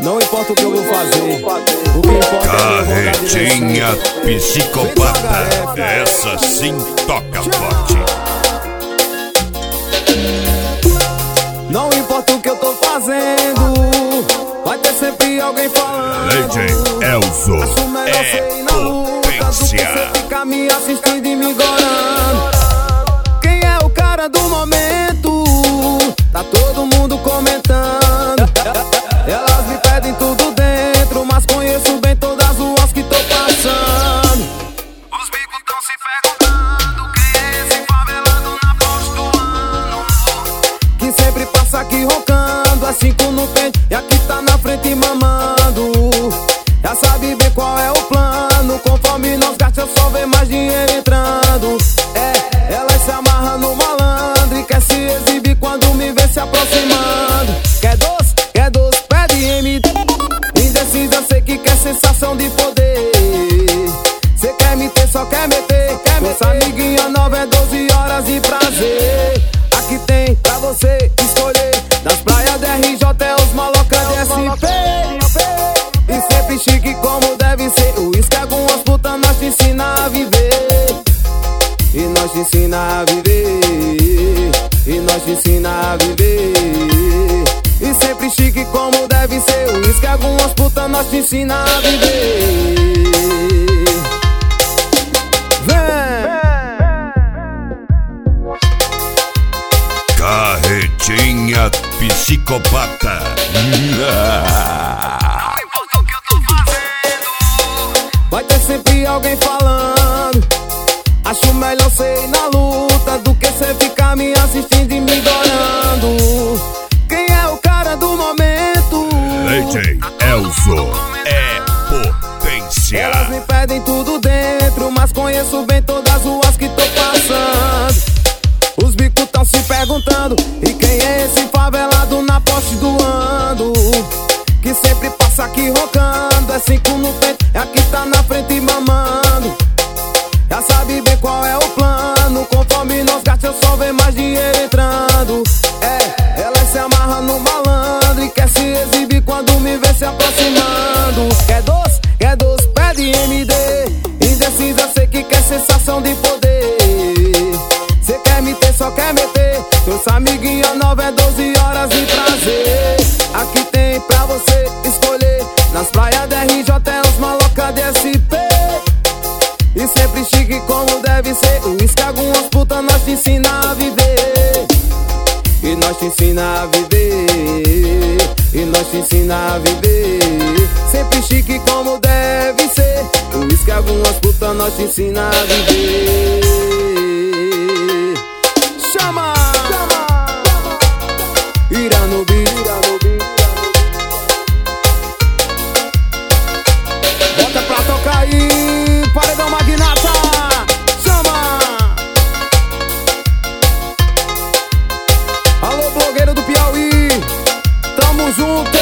Não importa o que eu vou fazer, o que importa Carretinha psicopata, essa sim toca forte. Não importa o que eu tô fazendo, vai ter sempre alguém falando. DJ Elzo é potência. Você fica me assistindo e me gorando. Quem é o cara do momento? Tá todo mundo comentando. Elas me pedem tudo dentro, mas conheço bem todas as ruas que tô passando. Os bicos tão se perguntando quem é esse favelado na poste do ano, que sempre passa aqui roncando, é 5 no pente e aqui tá na frente mamando. Já sabe bem qual é o plano, conforme nós gasta eu só vê mais dinheiro entrando. Ela se amarra no malandro e quer se exibir quando me vê se aproximando. Quer doce, pede MD. Indecisa, sei que quer sensação de poder. Cê quer me ter, só quer meter. Nossa amiguinha nova é 12 horas de prazer. Aqui tem pra você escolher, das praias da RJ é os malocas de SP. E sempre chique como deve ser. O uísque algumas putas nós te ensina a viver. E nós te ensina a viver. E nós te ensina a viver. E sempre chique como deve ser. O uísque algumas putas nós te ensina a viver. Vem! Carretinha psicopata. Vai ter sempre alguém falando. Acho melhor cê ir na luta do que cê ficar me assistindo e me gorando. Quem é o cara do momento? DJ Elzo é potência. Elas me pedem tudo dentro, mas conheço bem todas as ruas que tô passando. Os bicos tão se perguntando, e quem é esse favelado na poste do ano, que sempre passa aqui roncando, é 5 no peito, é aqui tá na frente mamando. Já sabe bem qual é o plano, conforme nós gasta eu só vê mais dinheiro entrando. Ela se amarra no malandro e quer se exibir quando me vê se aproximando. Quer doce, pede MD. Indecisa, sei que quer sensação de poder. Cê quer me ter, só quer meter. Trouxe amiguinha nova é 12 horas de prazer. Aqui tem pra você escolher, nas praias da RJ é os malocas de SP. E sempre chique como deve ser. O uísque algumas putas nós te ensina a viver. E nós te ensina a viver. E nós te ensina a viver. Sempre chique como deve ser. O uísque algumas putas nós te ensina a viver. Chama! Ira no beat. Bota pra tocar aí, paredão magnata. Chama! Alô, blogueiro do Piauí, tamo junto.